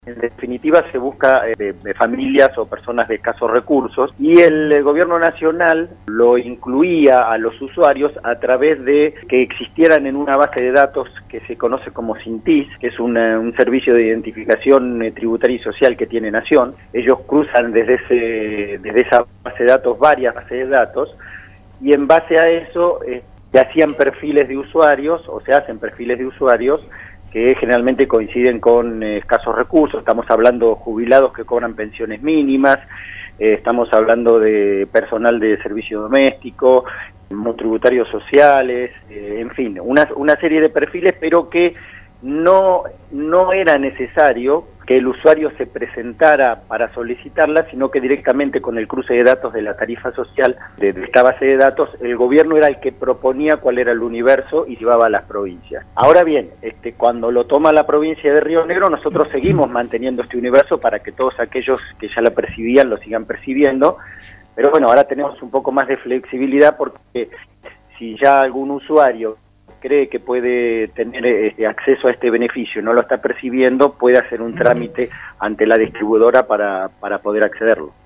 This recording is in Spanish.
En definitiva se busca de familias o personas de escasos recursos, y el gobierno nacional lo incluía a los usuarios a través de que existieran en una base de datos que se conoce como SINTIS, que es un servicio de identificación tributaria y social que tiene Nación. Ellos cruzan desde esa base de datos varias bases de datos, y en base a eso se hacían perfiles de usuarios, o se hacen perfiles de usuarios que generalmente coinciden con escasos recursos. Estamos hablando de jubilados que cobran pensiones mínimas, estamos hablando de personal de servicio doméstico, monotributarios sociales, en fin, una serie de perfiles, pero que no era necesario que el usuario se presentara para solicitarla, sino que directamente con el cruce de datos de la tarifa social de esta base de datos, el gobierno era el que proponía cuál era el universo y llevaba a las provincias. Ahora bien, cuando lo toma la provincia de Río Negro, nosotros seguimos manteniendo este universo para que todos aquellos que ya la percibían lo sigan percibiendo, pero bueno, ahora tenemos un poco más de flexibilidad, porque si ya algún usuario cree que puede tener acceso a este beneficio y no lo está percibiendo, puede hacer un trámite ante la distribuidora para poder accederlo.